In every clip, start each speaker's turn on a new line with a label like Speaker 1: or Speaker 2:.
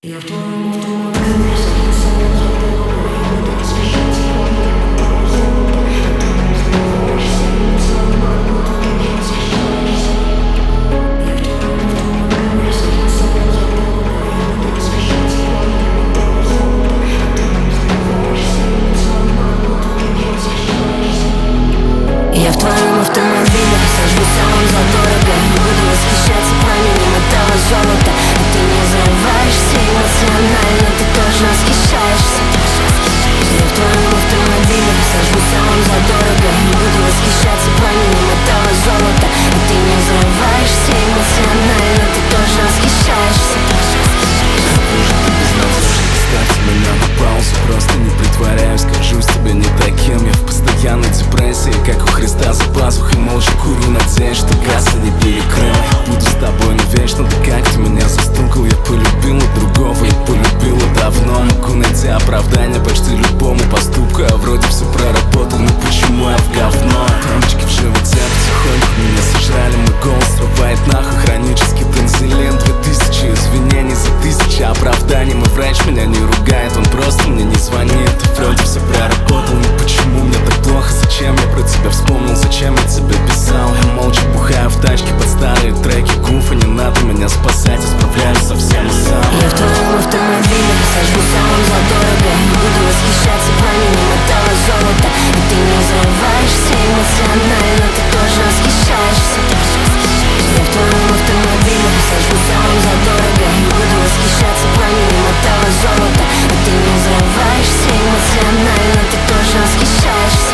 Speaker 1: Я в твоем автомобиле садился за дорогой, и буду восхищаться памятью на золото. Ты не сдаваешься, сама будто не восхищаешься. Я в твоем автомобиле садился за дорогой, и буду восхищаться памятью на золото. Ты не сдаваешься, сама будто не восхищаешься. Я в твоем автомобиле сажусь сам задорого, и буду восхищаться пламенем этого золота. И ты не взрываешься эмоционально, ты тоже восхищаешься. Я в твоем автомобиле сажусь сам задорого, и буду восхищаться пламенем этого золота. И ты не взрываешься эмоционально, ты тоже восхищаешься.
Speaker 2: Хуже ты признался, ставь меня на паузу. Просто не притворяюсь, кажусь тебе не таким. Я в постоянной депрессии, как у Христа за пазухой. Молча курю, надеюсь, что газ не перекрыл. Буду с тобой навечно, да как ты меня застукал. Я полюбила другого, я полюбила давно. Могу найти оправдание почти любому поступку. А вроде все проработал, но почему я в говно? Тамочки в животе потихоньку меня сожрали. Мой голос срывает нахуй хронический бензилин. 2000 извинений за 1000 оправданий. Мой врач меня не ругает, он просто мне не звонит. И вроде все проработал, но почему мне так плохо? Зачем я про тебя вспомнил, зачем я тебе писал? Я молча бухаю в тачке под старые треки Гуфа. Не надо меня спасать, я справляюсь совсем сам.
Speaker 1: Я в твоем автомобиле сажусь сам задорого, и буду восхищаться пламенем этого золота. И ты не взрываешься эмоционально, ты тоже восхищаешься. Я в твоем автомобиле сажусь сам задорого, и буду восхищаться пламенем этого золота. И ты не взрываешься эмоционально, ты тоже восхищаешься.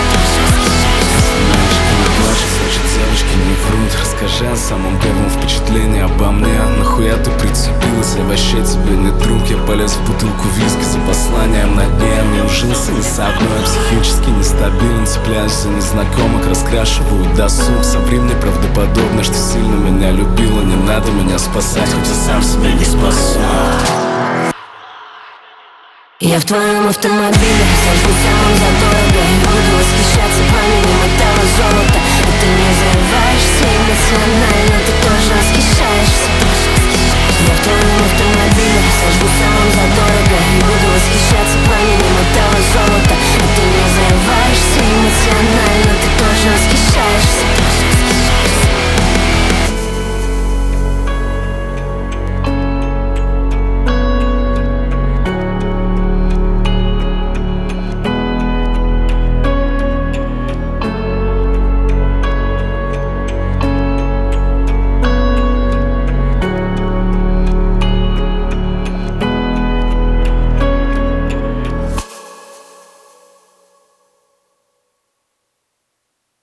Speaker 2: Значит, девочки не врут. Расскажи о самом первом впечатлении обо мне. Нахуя ты прицепилась, я вообще тебе не друг. Я полез в бутылку виски за посланием на дне. Я не ужился ни с одной, психически нестабилен. Цепляюсь за незнакомых, раскрашиваю досуг. Соври мне правдоподобно, что сильно меня любила. Не надо меня спасать, хоть я сам себя не спасу.
Speaker 1: Я в твоем автомобиле сажусь сам задорого, и буду восхищаться пламенем этого золота. И ты не взрываешься эмоционально, ты тоже восхищаешься. Я в твоем автомобиле